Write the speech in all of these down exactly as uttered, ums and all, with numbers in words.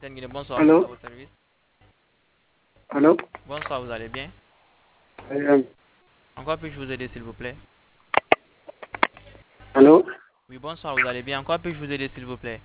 M T N Guinée, bonsoir, Allô? à votre service. Allô? Bonsoir, vous allez bien? Euh, Encore puis-je vous aider, s'il vous plaît? Allô? Oui, bonsoir, vous allez bien? Encore puis-je vous aider, s'il vous plaît?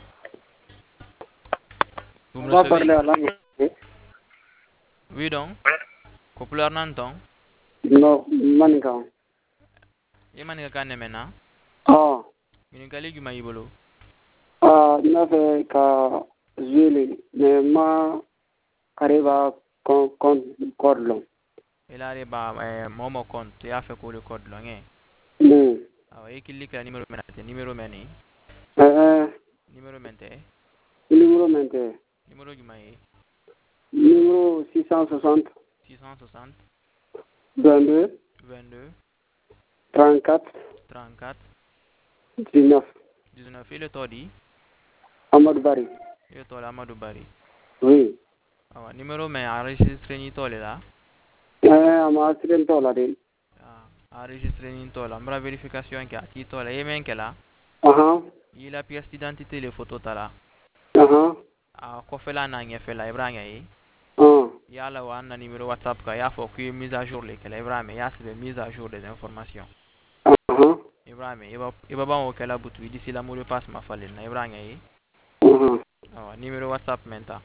Vous On me va parler recevez? à langue. Oui, donc. Couleur Nanton. Non, Maninga. Et mani ka neme na. Ah, Ɲininkali jumɛn y'i bolo? ah, n'a fait qu'à jouer, mais ma arriva con, con, cordon. I la de b'a eh, mɔgɔ mɔgɔ compte i y'a fɛ k'o de kɔ dulon kɛ. Hmm. Awɔ, i kilili kɛra numéro mɛn na tɛ numéro mɛn nin. Euh, Numéro mɛn tɛ. numéro maintenant. Numéro jumɛn ye? Numéro six cent soixante, six cent soixante, vingt-deux, vingt-deux, trente-quatre, trente-quatre, dix-neuf. dix-neuf. I le tɔ di? Amadou Bari. I le tɔ la Amadou Bari. Oui. Awɔ, numéro mɛn enregistré ni tɔ le la. Euh, ama accident tola de. Ah, enregistré ni tɔ la. N bɔra vérification kɛ a t'i tɔ la. I ye min kɛ la? Aha, I la pièce d'identité le photo ta la. aha, A kɔfɛla n'a ɲɛfɛla i b'a ɲɛ ye. ah, I y'a la wa an na numéro WhatsApp kan i y'a fɔ k'i ye mise à jour le kɛla i b'a mɛn i y'a sɛbɛn mise à jour des informations. aha, I b'a mɛn i b'a i b'a ban o kɛla butu i disi la mot de passe ma falen na i b'a ɲɛ ye. aha. Awɔ, numéro WhatsApp maintenant.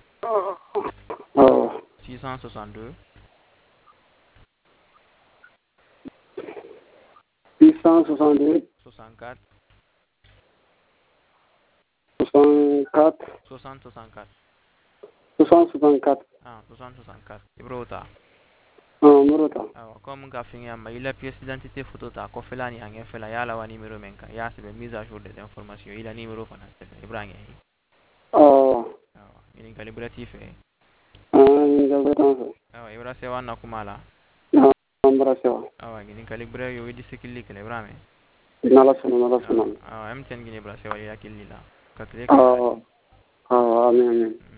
Oh, six cent soixante-deux, six cent soixante-deux, soixante-quatre, soixante-quatre, soixante soixante-quatre. soixante soixante-quatre. Ah, soixante soixante-quatre. I b'o ta. Ah, numéro ta. Awɔ, comme ka fɛngɛ a ma i la pièce d'identité photo ta kɔfɛla ni a ɲɛfɛla i y'a la wa numéro min kan i y'a sɛbɛn mise à jour des informations i la numéro fana sɛbɛn i b'a ɲɛ ye. Oh, Awɔ, ɲininkali bɛrɛ t'i fɛ. ah, ɲininkali bɛ t'an fɛ. Awɔ, i bɛra se wa na kuma la. Ah, an bɔra se wa. Awɔ, ɲininkali bɛrɛ y'o i disi kilili kɛlɛ i b'a mɛn. N'ala sɔnna, n'ala Awɔ, sɔnna. awɔ, M T N Guinée bila se wa i hakili la. Ka tile kɛ. Awɔ, awɔ, amin, amin.